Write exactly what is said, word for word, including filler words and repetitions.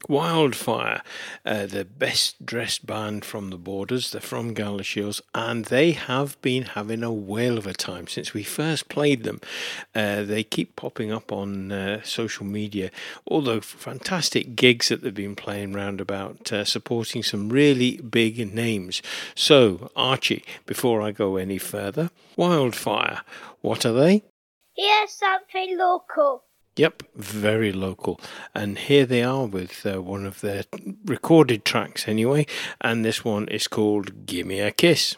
Wildfire, uh, the best dressed band from the Borders. They're from Galashiels, and they have been having a whale of a time since we first played them. Uh, they keep popping up on uh, social media, all the fantastic gigs that they've been playing round about, uh, supporting some really big names. So, Archie, before I go any further, Wildfire, what are they? Here's something local. Yep, very local. And here they are with uh, one of their recorded tracks anyway, and this one is called Gimme a Kiss.